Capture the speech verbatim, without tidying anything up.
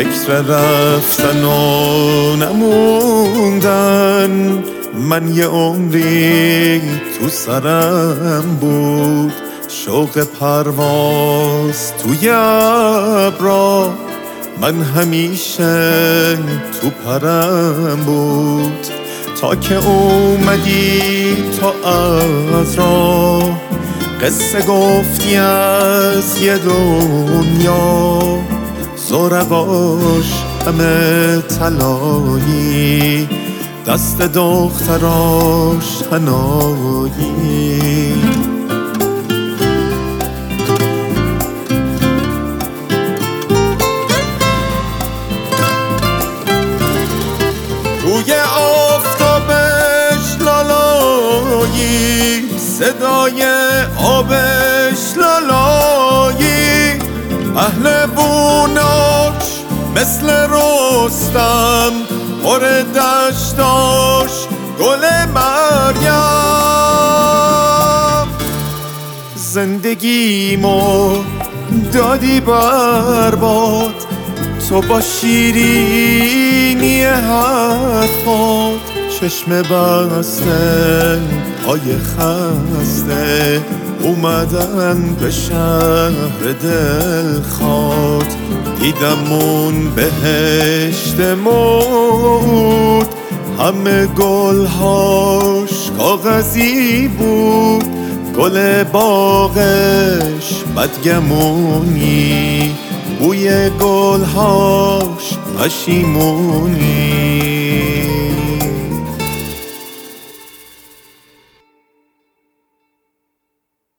فکر رفتن و نموندن، من یه عمری تو سرم بود، شوق پرواز توی ابرا، من همیشه تو پرم بود. تا که اومدی تو از راه، قصه گفتی از یه دنیا، زرقاش همه طلایی، دست دختراش حنایی. روی آفتابش لالایی، صدای آبش لالایی، اهل بوناش مثل رستم، پر دشتاش گل مریم. زندگیمو دادی برباد، تو با شیرینی حرفات، چشم بسته پای خسته، اومدن به شهر دلخواد. دیدم اون بهشت موت، همه گلهاش کاغذی بود، گل باغش بدگمونی، بوی گلهاش پشیمونی.